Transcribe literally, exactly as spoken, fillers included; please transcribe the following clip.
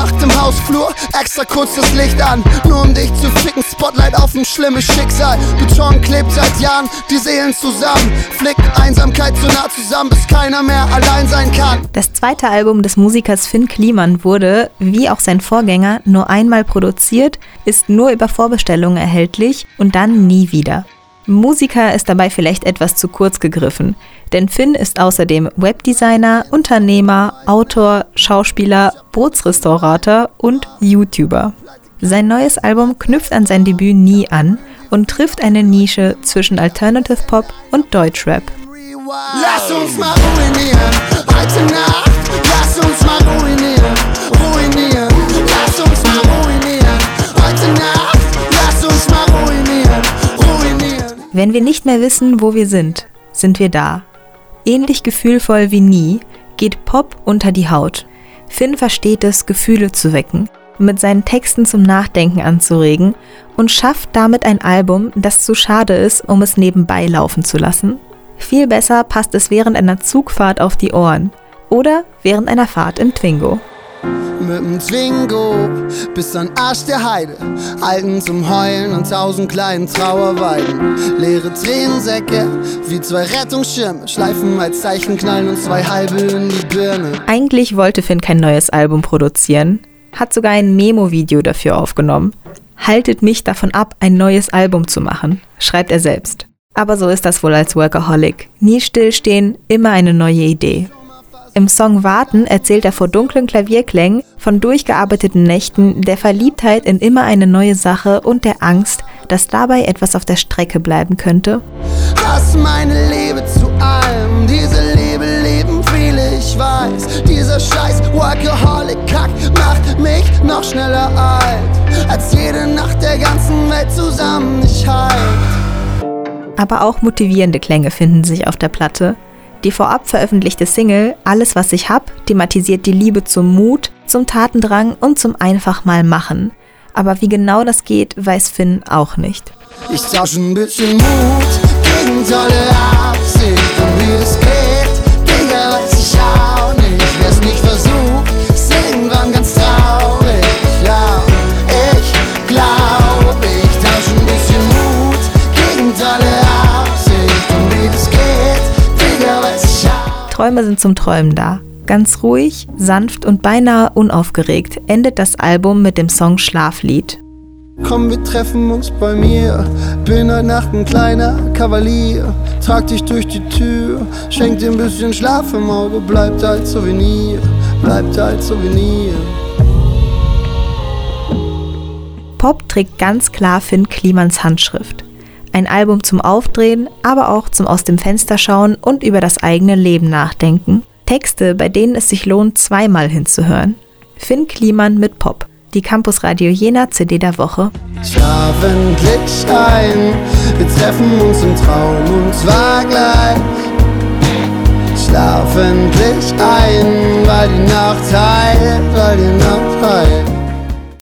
Nacht im Hausflur, extra kurz das Licht an, nur um dich zu ficken, Spotlight auf ein schlimmes Schicksal. Beton klebt seit Jahren die Seelen zusammen, flick Einsamkeit so nah zusammen, bis keiner mehr allein sein kann. Das zweite Album des Musikers Finn Kliman wurde, wie auch sein Vorgänger, nur einmal produziert, ist nur über Vorbestellungen erhältlich und dann nie wieder. Musiker ist dabei vielleicht etwas zu kurz gegriffen, denn Finn ist außerdem Webdesigner, Unternehmer, Autor, Schauspieler, Bootsrestaurator und YouTuber. Sein neues Album knüpft an sein Debüt nie an und trifft eine Nische zwischen Alternative Pop und Deutschrap. Lass uns mal ruinieren, heute Nacht, lass uns mal ruinieren, ruinieren, lass uns mal ruinieren, heute Nacht, lass uns mal ruinieren, ruinieren. Wenn wir nicht mehr wissen, wo wir sind, sind wir da. Ähnlich gefühlvoll wie nie geht Pop unter die Haut. Finn versteht es, Gefühle zu wecken, mit seinen Texten zum Nachdenken anzuregen und schafft damit ein Album, das zu schade ist, um es nebenbei laufen zu lassen. Viel besser passt es während einer Zugfahrt auf die Ohren oder während einer Fahrt im Twingo. Mit dem Twingo bis an Arsch der Heide, Alten zum Heulen und tausend kleinen Trauerweiden. Leere Tränensäcke wie zwei Rettungsschirme, schleifen als Zeichen, knallen uns zwei halbe in die Birne. Eigentlich wollte Finn kein neues Album produzieren, hat sogar ein Memo-Video dafür aufgenommen. Haltet mich davon ab, ein neues Album zu machen, schreibt er selbst. Aber so ist das wohl als Workaholic. Nie stillstehen, immer eine neue Idee. Im Song Warten erzählt er vor dunklen Klavierklängen von durchgearbeiteten Nächten, der Verliebtheit in immer eine neue Sache und der Angst, dass dabei etwas auf der Strecke bleiben könnte. Hass meine Liebe zu allem, diese Liebe lieben viele, ich weiß. Dieser scheiß Workaholic-Kack macht mich noch schneller alt, als jede Nacht der ganzen Welt zusammen nicht heilt. Aber auch motivierende Klänge finden sich auf der Platte. Die vorab veröffentlichte Single Alles, was ich hab, thematisiert die Liebe zum Mut, zum Tatendrang und zum einfach mal machen. Aber wie genau das geht, weiß Finn auch nicht. Ich tausche ein bisschen Mut gegen tolle Absicht. Und wie das geht, Digga, weiß ich auch nicht. Wer's nicht versucht, ist irgendwann ganz traurig. Ja, ich glaub, ich tausche ein bisschen Mut gegen tolle Absicht. Und wie das geht, Träume sind zum Träumen da. Ganz ruhig, sanft und beinahe unaufgeregt endet das Album mit dem Song Schlaflied. Komm, wir treffen uns bei mir. Bin heute Nacht ein kleiner Kavalier. Trag dich durch die Tür. Schenk dir ein bisschen Schlaf im Auge. Bleibt als Souvenir. Bleibt als Souvenir. Pop trägt ganz klar Finn Klimans Handschrift. Ein Album zum Aufdrehen, aber auch zum Aus dem Fenster schauen und über das eigene Leben nachdenken. Texte, bei denen es sich lohnt, zweimal hinzuhören. Finn Kliman mit Pop, die Campus Radio Jena C D der Woche. Schlaf endlich ein, wir treffen uns im Traum und zwar gleich. Schlaf endlich ein, weil die Nacht heilt, weil die Nacht heilt.